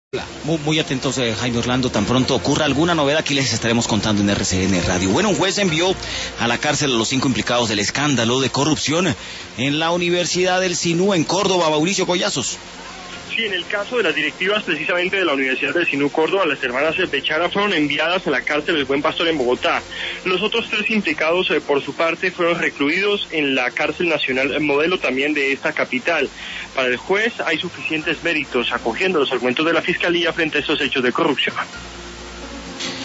Muy atentos, Jaime Orlando, tan pronto ocurra alguna novedad aquí les estaremos contando en RCN Radio. Bueno, un juez envió a la cárcel a los 5 implicados del escándalo de corrupción en la Universidad del Sinú en Córdoba. Mauricio Collazos. Sí, en el caso de las directivas precisamente de la Universidad del Sinú Córdoba, las hermanas Bechara fueron enviadas a la cárcel del Buen Pastor en Bogotá. Los otros 3 implicados, por su parte, fueron recluidos en la cárcel nacional modelo también de esta capital. Para el juez hay suficientes méritos acogiendo los argumentos de la Fiscalía frente a estos hechos de corrupción.